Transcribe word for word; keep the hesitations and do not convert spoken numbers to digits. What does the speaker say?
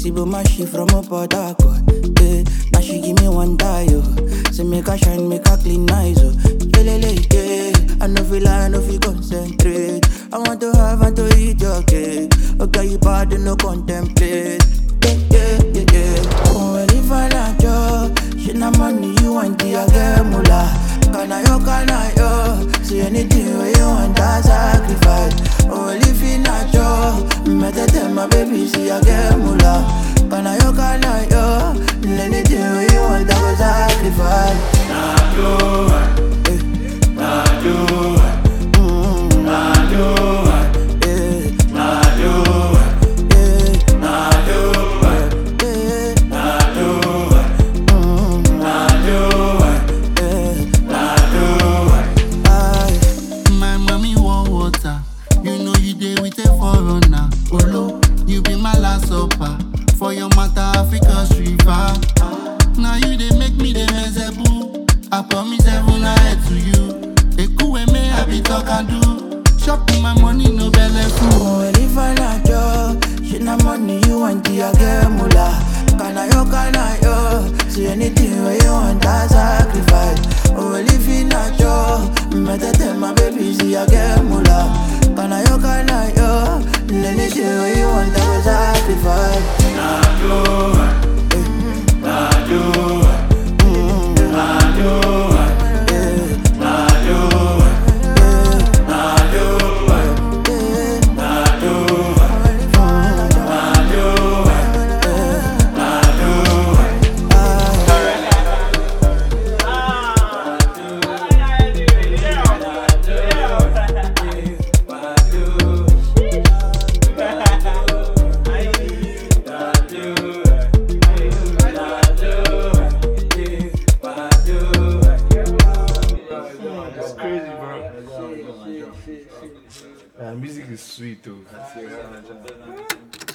but my she from a Port Harcourt. Eh, now she give me one die, oh. Say make her shine, make her clean nice, oh. Yeah, yeah, yeah. I know feel I know feel concentrate. I want to have and to eat your cake. Okay, you pardon, no contemplate. Yeah, yeah, yeah, yeah. Oh, well, if I not you, she not money, you want the get mula. Can I yo, can I yo? See anything where you want that sacrifice. Oh, well, if you not you, me tell my baby, see I get mula. Can I yo, can I yo? Anything where you want that sacrifice. Nah, do, nah, do. For your matter, Africa's river. Now you they make me the mezebu. I promise heaven I head to you. A cool way me I be talk and do. Shopping my money no belly food. Oh, well, if I not you, she not money you want the get mula. Can I yo, can I yo? See anything where you want that sacrifice. Oh, well, if you not you, me tell my baby see I get mula. Can I yo, can I yo? Anything where you want that sacrifice. Nah, do, nah, do. Uh, music is sweet too.